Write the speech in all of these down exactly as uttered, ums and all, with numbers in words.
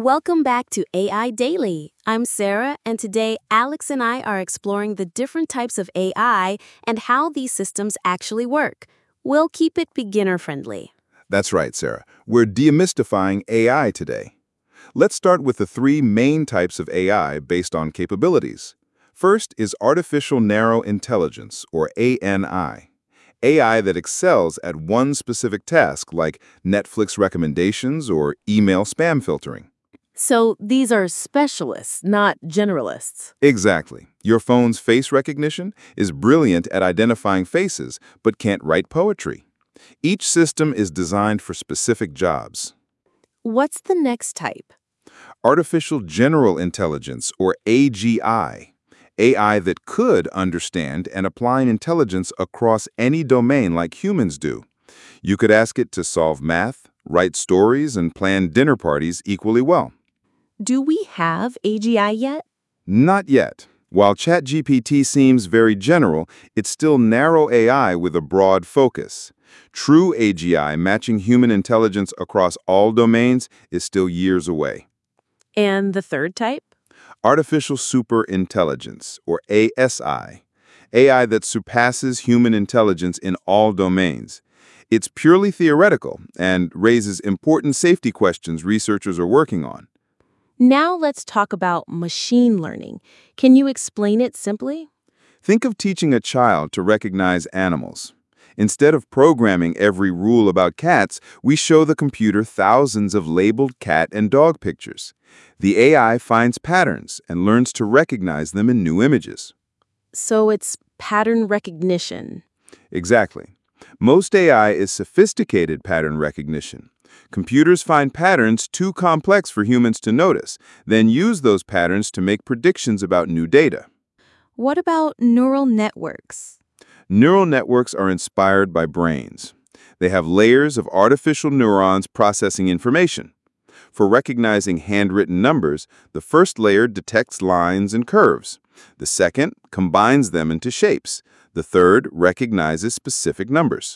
Welcome back to A I Daily. I'm Sarah, and today Alex and I are exploring the different types of A I and how these systems actually work. We'll keep it beginner-friendly. That's right, Sarah. We're demystifying A I today. Let's start with the three main types of A I based on capabilities. First is Artificial Narrow Intelligence, or A N I. A I that excels at one specific task, like Netflix recommendations or email spam filtering. So these are specialists, not generalists. Exactly. Your phone's face recognition is brilliant at identifying faces, but can't write poetry. Each system is designed for specific jobs. What's the next type? Artificial General Intelligence, or A G I. A I that could understand and apply intelligence across any domain like humans do. You could ask it to solve math, write stories, and plan dinner parties equally well. Do we have A G I yet? Not yet. While ChatGPT seems very general, it's still narrow A I with a broad focus. True A G I matching human intelligence across all domains is still years away. And the third type? Artificial Superintelligence, or A S I. A I that surpasses human intelligence in all domains. It's purely theoretical and raises important safety questions researchers are working on. Now let's talk about machine learning. Can you explain it simply? Think of teaching a child to recognize animals. Instead of programming every rule about cats, we show the computer thousands of labeled cat and dog pictures. The A I finds patterns and learns to recognize them in new images. So it's pattern recognition. Exactly. Most A I is sophisticated pattern recognition. Computers find patterns too complex for humans to notice, then use those patterns to make predictions about new data. What about neural networks? Neural networks are inspired by brains. They have layers of artificial neurons processing information. For recognizing handwritten numbers, the first layer detects lines and curves. The second combines them into shapes. The third recognizes specific numbers.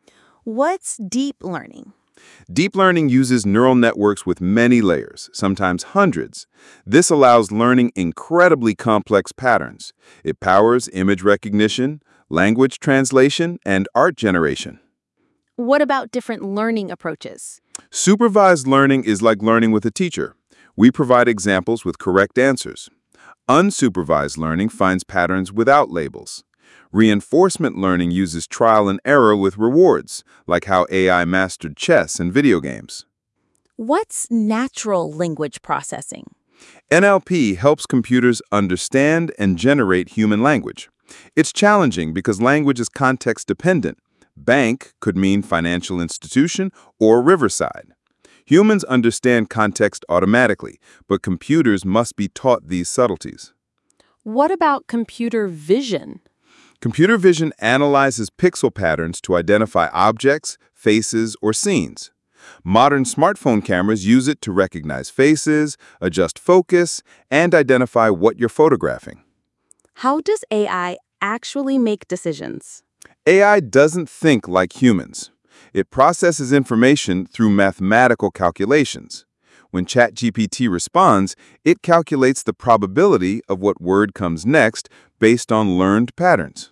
What's deep learning? Deep learning uses neural networks with many layers, sometimes hundreds. This allows learning incredibly complex patterns. It powers image recognition, language translation, and art generation. What about different learning approaches? Supervised learning is like learning with a teacher. We provide examples with correct answers. Unsupervised learning finds patterns without labels. Reinforcement learning uses trial and error with rewards, like how A I mastered chess and video games. What's natural language processing? N L P helps computers understand and generate human language. It's challenging because language is context-dependent. Bank could mean financial institution or riverside. Humans understand context automatically, but computers must be taught these subtleties. What about computer vision? Computer vision analyzes pixel patterns to identify objects, faces, or scenes. Modern smartphone cameras use it to recognize faces, adjust focus, and identify what you're photographing. How does A I actually make decisions? A I doesn't think like humans. It processes information through mathematical calculations. When ChatGPT responds, it calculates the probability of what word comes next based on learned patterns.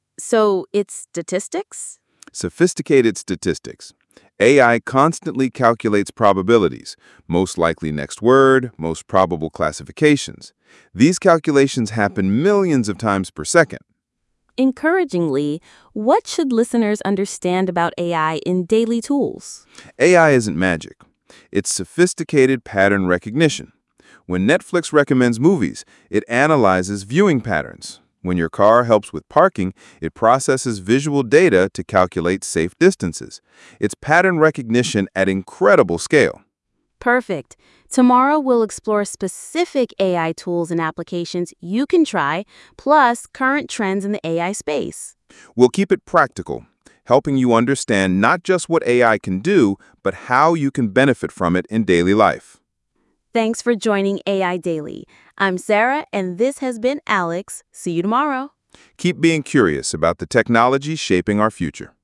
So it's statistics? Sophisticated statistics. A I constantly calculates probabilities, most likely next word, most probable classifications. These calculations happen millions of times per second. Encouragingly, what should listeners understand about A I in daily tools? A I isn't magic. It's sophisticated pattern recognition. When Netflix recommends movies, it analyzes viewing patterns. When your car helps with parking, it processes visual data to calculate safe distances. It's pattern recognition at incredible scale. Perfect. Tomorrow we'll explore specific A I tools and applications you can try, plus current trends in the A I space. We'll keep it practical, helping you understand not just what A I can do, but how you can benefit from it in daily life. Thanks for joining A I Daily. I'm Sarah, and this has been Alex. See you tomorrow. Keep being curious about the technology shaping our future.